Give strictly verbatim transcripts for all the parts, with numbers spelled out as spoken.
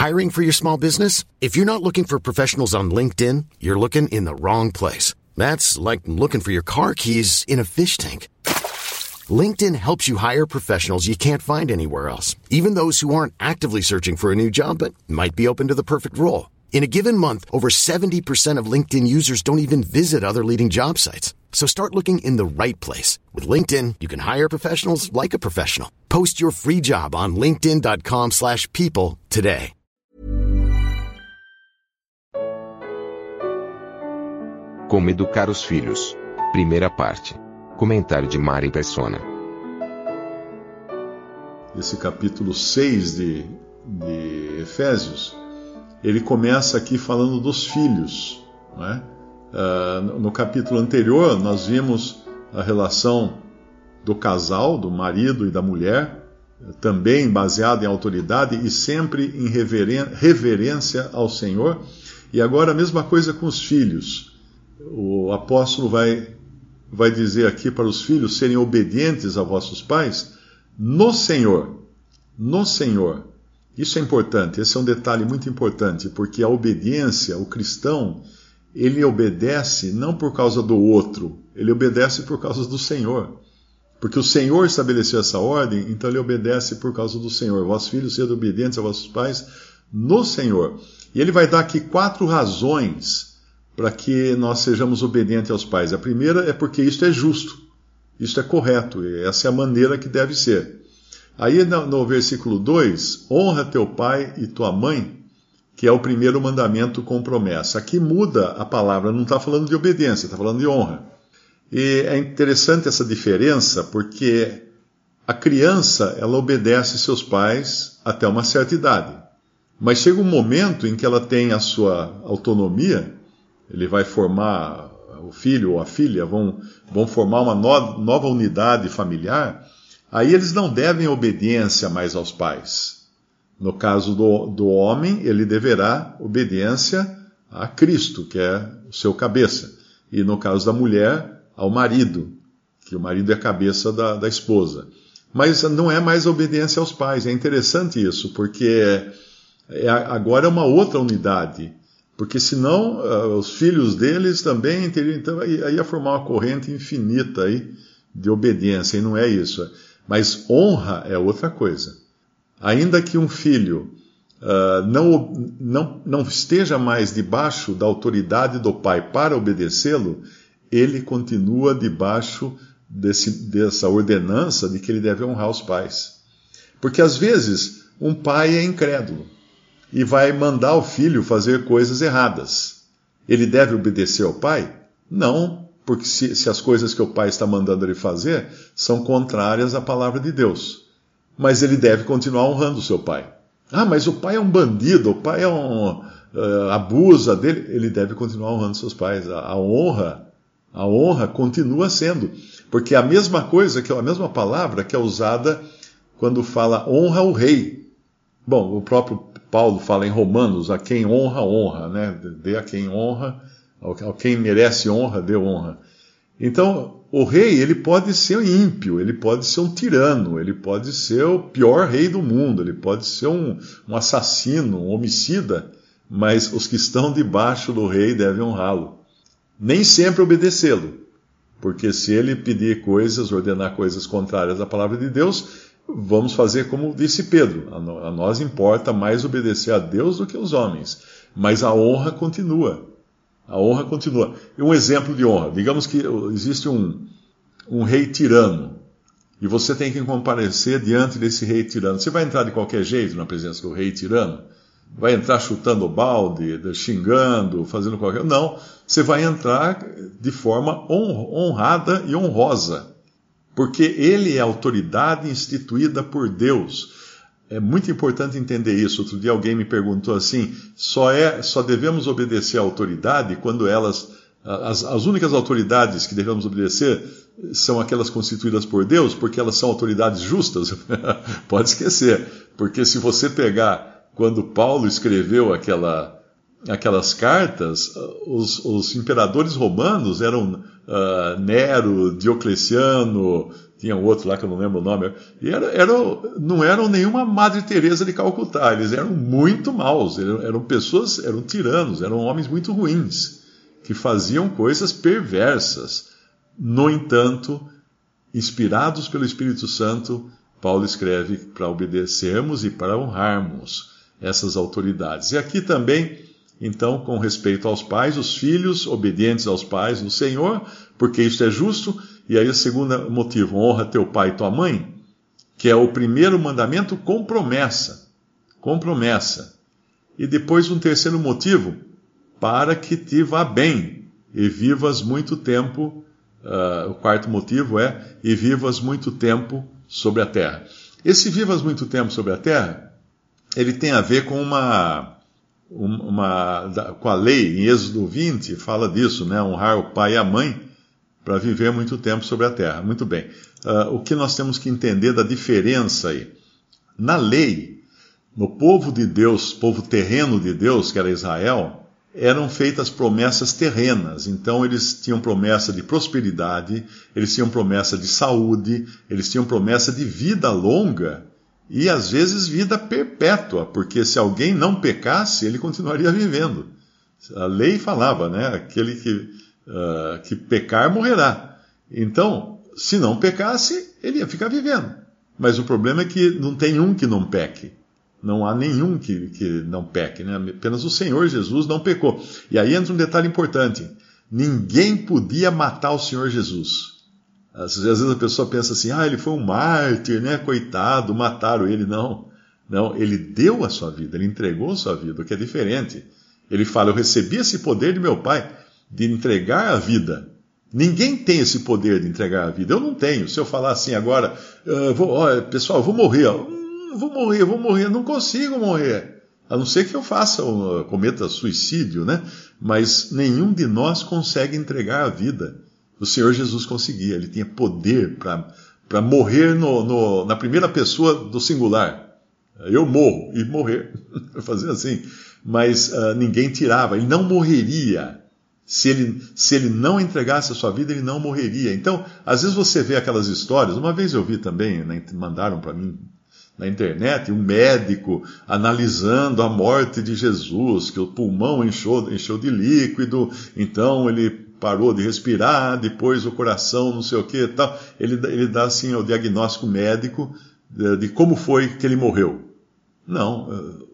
Hiring for your small business? If you're not looking for professionals on LinkedIn, you're looking in the wrong place. That's like looking for your car keys in a fish tank. LinkedIn helps you hire professionals you can't find anywhere else, even those who aren't actively searching for a new job but might be open to the perfect role. In a given month, over seventy percent of LinkedIn users don't even visit other leading job sites. So start looking in the right place. With LinkedIn, you can hire professionals like a professional. Post your free job on linkedin dot com slash people today. Como educar os filhos. Primeira parte. Comentário de Mari Persona. Esse capítulo seis de, de Efésios, ele começa aqui falando dos filhos, não é? Uh, no capítulo anterior, nós vimos a relação do casal, do marido e da mulher, também baseada em autoridade e sempre em reverência ao Senhor. E agora a mesma coisa com os filhos. O apóstolo vai, vai dizer aqui para os filhos serem obedientes a vossos pais no Senhor. No Senhor. Isso é importante, esse é um detalhe muito importante, porque a obediência, o cristão, ele obedece não por causa do outro, ele obedece por causa do Senhor. Porque o Senhor estabeleceu essa ordem, então ele obedece por causa do Senhor. Vós, filhos, sede obedientes a vossos pais no Senhor. E ele vai dar aqui quatro razões para que nós sejamos obedientes aos pais. A primeira é porque isto é justo, isto é correto, e essa é a maneira que deve ser. Aí no, no versículo dois, honra teu pai e tua mãe, que é o primeiro mandamento com promessa. Aqui muda a palavra, não está falando de obediência, está falando de honra. E é interessante essa diferença, porque a criança, ela obedece seus pais até uma certa idade. Mas chega um momento em que ela tem a sua autonomia, ele vai formar, o filho ou a filha vão, vão formar uma no, nova unidade familiar, aí eles não devem obediência mais aos pais. No caso do, do homem, ele deverá obediência a Cristo, que é o seu cabeça. E no caso da mulher, ao marido, que o marido é a cabeça da, da esposa. Mas não é mais obediência aos pais. É interessante isso, porque é, agora é uma outra unidade. Porque senão uh, os filhos deles também teriam, então aí ia formar uma corrente infinita aí de obediência, e não é isso. Mas honra é outra coisa. Ainda que um filho uh, não, não, não esteja mais debaixo da autoridade do pai para obedecê-lo, ele continua debaixo desse, dessa ordenança de que ele deve honrar os pais. Porque às vezes um pai é incrédulo e vai mandar o filho fazer coisas erradas. Ele deve obedecer ao pai? Não, porque se, se as coisas que o pai está mandando ele fazer são contrárias à palavra de Deus. Mas ele deve continuar honrando o seu pai. Ah, mas o pai é um bandido, o pai é um, uh, abusa dele. Ele deve continuar honrando seus pais. A, a honra, a honra continua sendo. Porque é a mesma coisa, que é a mesma palavra que é usada quando fala honra o rei. Bom, o próprio Paulo fala em Romanos, a quem honra, honra, né? Dê a quem honra, a quem merece honra, dê honra. Então, o rei, ele pode ser ímpio, ele pode ser um tirano, ele pode ser o pior rei do mundo, ele pode ser um, um assassino, um homicida, mas os que estão debaixo do rei devem honrá-lo. Nem sempre obedecê-lo, porque se ele pedir coisas, ordenar coisas contrárias à palavra de Deus, vamos fazer como disse Pedro, a nós importa mais obedecer a Deus do que aos homens, mas a honra continua, a honra continua. E um exemplo de honra, digamos que existe um, um rei tirano, e você tem que comparecer diante desse rei tirano. Você vai entrar de qualquer jeito na presença do rei tirano? Vai entrar chutando o balde, xingando, fazendo qualquer... Não, você vai entrar de forma honrada e honrosa. Porque ele é a autoridade instituída por Deus. É muito importante entender isso. Outro dia alguém me perguntou assim, só, é, só devemos obedecer à autoridade quando elas... As, as únicas autoridades que devemos obedecer são aquelas constituídas por Deus, porque elas são autoridades justas? Pode esquecer. Porque se você pegar, quando Paulo escreveu aquela, aquelas cartas, os, os imperadores romanos eram uh, Nero, Diocleciano, tinha um outro lá que eu não lembro o nome, e era, eram, não eram nenhuma Madre Teresa de Calcutá, eles eram muito maus, eram, eram pessoas, eram tiranos, eram homens muito ruins, que faziam coisas perversas. No entanto, inspirados pelo Espírito Santo, Paulo escreve para obedecermos e para honrarmos essas autoridades. E aqui também, então, com respeito aos pais, os filhos obedientes aos pais no Senhor, porque isso é justo. E aí o segundo motivo, honra teu pai e tua mãe, que é o primeiro mandamento com promessa. Com promessa. E depois um terceiro motivo, para que te vá bem e vivas muito tempo. Uh, o quarto motivo é, e vivas muito tempo sobre a terra. Esse vivas muito tempo sobre a terra, ele tem a ver com uma... Uma, com a lei, em Êxodo vinte, fala disso, né? Honrar o pai e a mãe para viver muito tempo sobre a terra. Muito bem. Uh, o que nós temos que entender da diferença aí? Na lei, no povo de Deus, povo terreno de Deus, que era Israel, eram feitas promessas terrenas. Então eles tinham promessa de prosperidade, eles tinham promessa de saúde, eles tinham promessa de vida longa, e às vezes vida perpétua, porque se alguém não pecasse, ele continuaria vivendo. A lei falava, né? Aquele que, uh, que pecar morrerá. Então, se não pecasse, ele ia ficar vivendo. Mas o problema é que não tem um que não peque. Não há nenhum que, que não peque, né? Apenas o Senhor Jesus não pecou. E aí entra um detalhe importante. Ninguém podia matar o Senhor Jesus. Às vezes a pessoa pensa assim, ah, ele foi um mártir, né, coitado, mataram ele. Não, não, ele deu a sua vida, ele entregou a sua vida, o que é diferente. Ele fala, eu recebi esse poder de meu pai, de entregar a vida. Ninguém tem esse poder de entregar a vida, eu não tenho. Se eu falar assim agora, uh, vou, ó, pessoal, eu vou morrer, ó, hum, vou morrer, vou morrer, não consigo morrer. A não ser que eu faça, um, cometa suicídio, né? Mas nenhum de nós consegue entregar a vida. O Senhor Jesus conseguia, ele tinha poder para morrer no, no, na primeira pessoa do singular. Eu morro, e morrer, fazer assim. Mas uh, ninguém tirava, ele não morreria. Se ele, se ele não entregasse a sua vida, ele não morreria. Então, às vezes você vê aquelas histórias, uma vez eu vi também, né, mandaram para mim na internet, um médico analisando a morte de Jesus, que o pulmão encheu, encheu de líquido, então ele parou de respirar, depois o coração, não sei o que e tal. Ele, ele dá assim o diagnóstico médico de, de como foi que ele morreu. Não,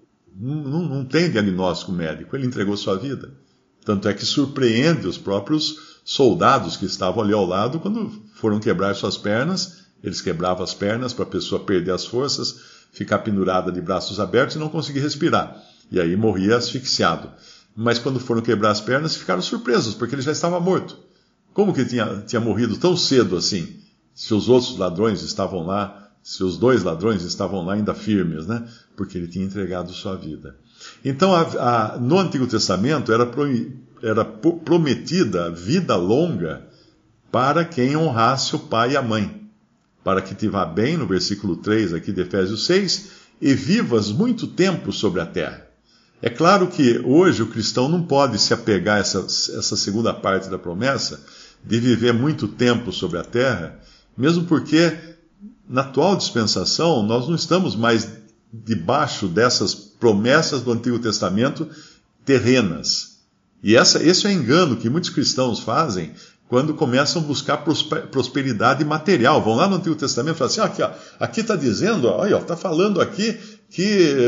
não, não tem diagnóstico médico, ele entregou sua vida. Tanto é que surpreende os próprios soldados que estavam ali ao lado quando foram quebrar suas pernas. Eles quebravam as pernas para a pessoa perder as forças, ficar pendurada de braços abertos e não conseguir respirar. E aí morria asfixiado. Mas quando foram quebrar as pernas, ficaram surpresos, porque ele já estava morto. Como que tinha, tinha morrido tão cedo assim? Se os outros ladrões estavam lá, se os dois ladrões estavam lá ainda firmes, né? Porque ele tinha entregado sua vida. Então, a, a, no Antigo Testamento, era, pro, era prometida vida longa para quem honrasse o pai e a mãe. Para que te vá bem, no versículo três aqui de Efésios seis, e vivas muito tempo sobre a terra. É claro que hoje o cristão não pode se apegar a essa, essa segunda parte da promessa, de viver muito tempo sobre a terra, mesmo porque na atual dispensação nós não estamos mais debaixo dessas promessas do Antigo Testamento terrenas. E essa, esse é o engano que muitos cristãos fazem quando começam a buscar prosperidade material. Vão lá no Antigo Testamento e falam assim, ah, aqui está dizendo, olha, está falando aqui que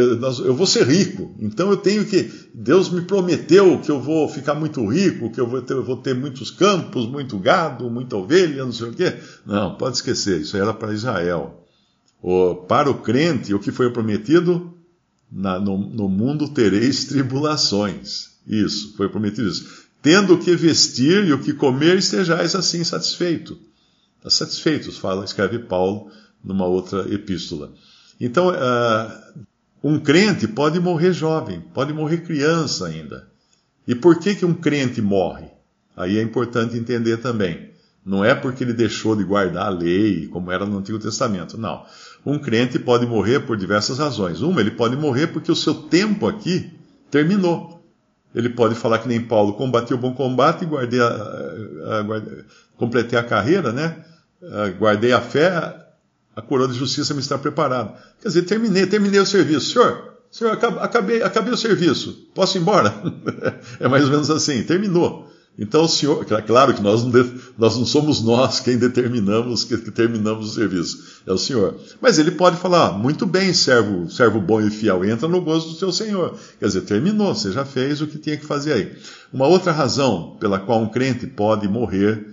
eu vou ser rico, então eu tenho que, Deus me prometeu que eu vou ficar muito rico, que eu vou ter, eu vou ter muitos campos, muito gado, muita ovelha, não sei o quê. Não, pode esquecer, isso era para Israel. O, para o crente, o que foi prometido, na, no, no mundo tereis tribulações. Isso, foi prometido isso. Tendo o que vestir e o que comer, estejais assim satisfeito. Está satisfeitos, fala, escreve Paulo numa outra epístola. Então, uh, um crente pode morrer jovem, pode morrer criança ainda. E por que que um crente morre? Aí é importante entender também. Não é porque ele deixou de guardar a lei, como era no Antigo Testamento, não. Um crente pode morrer por diversas razões. Uma, ele pode morrer porque o seu tempo aqui terminou. Ele pode falar que nem Paulo, combati o bom combate, guardei a, a, a, guardei, completei a carreira, né? Guardei a fé, a coroa de justiça me está preparada. Quer dizer, terminei, terminei o serviço. Senhor, senhor acabei, acabei o serviço, posso ir embora? É mais ou menos assim, terminou. Então, o senhor, claro que nós não, nós não somos nós quem determinamos que, que terminamos o serviço, é o senhor. Mas ele pode falar, muito bem, servo, servo bom e fiel, entra no gozo do seu senhor. Quer dizer, terminou, você já fez o que tinha que fazer aí. Uma outra razão pela qual um crente pode morrer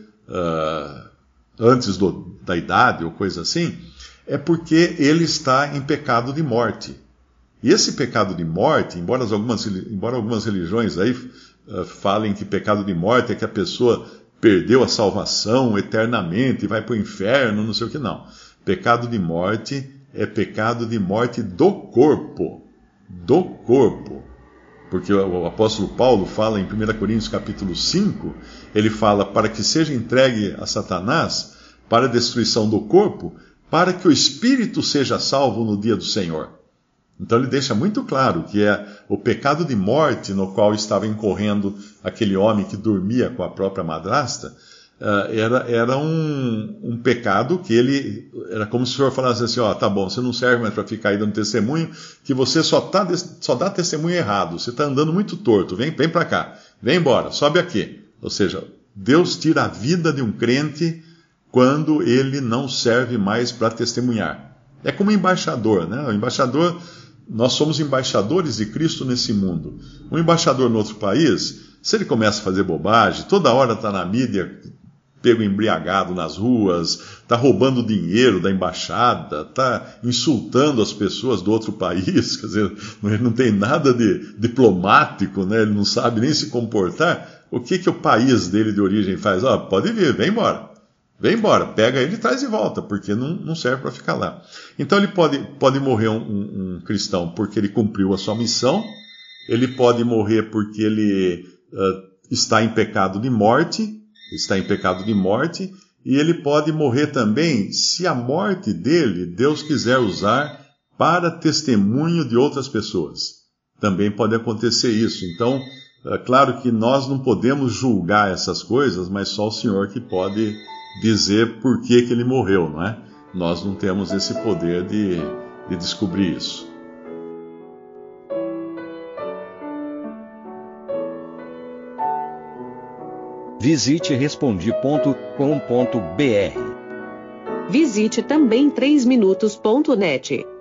uh, antes do, da idade ou coisa assim, é porque ele está em pecado de morte. E esse pecado de morte, embora algumas, embora algumas religiões aí uh, falem que pecado de morte é que a pessoa perdeu a salvação eternamente e vai para o inferno, não sei o que, não. Pecado de morte é pecado de morte do corpo. Do corpo. Porque o apóstolo Paulo fala em primeira Coríntios capítulo cinco, ele fala para que seja entregue a Satanás para a destruição do corpo, para que o espírito seja salvo no dia do Senhor. Então ele deixa muito claro que é o pecado de morte no qual estava incorrendo aquele homem que dormia com a própria madrasta, uh, era, era um, um pecado que ele, era como se o senhor falasse assim, ó, tá bom, você não serve mais para ficar aí dando testemunho, que você só, tá, só dá testemunho errado, você está andando muito torto, vem, vem para cá, vem embora, sobe aqui. Ou seja, Deus tira a vida de um crente quando ele não serve mais para testemunhar. É como embaixador, né? O embaixador... Nós somos embaixadores de Cristo nesse mundo. Um embaixador no outro país, se ele começa a fazer bobagem, toda hora está na mídia, pego embriagado nas ruas, está roubando dinheiro da embaixada, está insultando as pessoas do outro país, quer dizer, ele não tem nada de diplomático, né? Ele não sabe nem se comportar, o que, que o país dele de origem faz? Ó, pode vir, vem embora. Vem embora, pega ele e traz de volta, porque não, não serve para ficar lá. Então ele pode, pode morrer um, um, um cristão porque ele cumpriu a sua missão, ele pode morrer porque ele uh, está em pecado de morte, está em pecado de morte, e ele pode morrer também se a morte dele Deus quiser usar para testemunho de outras pessoas. Também pode acontecer isso. Então, é claro que nós não podemos julgar essas coisas, mas só o Senhor que pode dizer por que, que ele morreu, não é? Nós não temos esse poder de, de descobrir isso. Visite respondi ponto com ponto br. Visite também três minutos ponto net.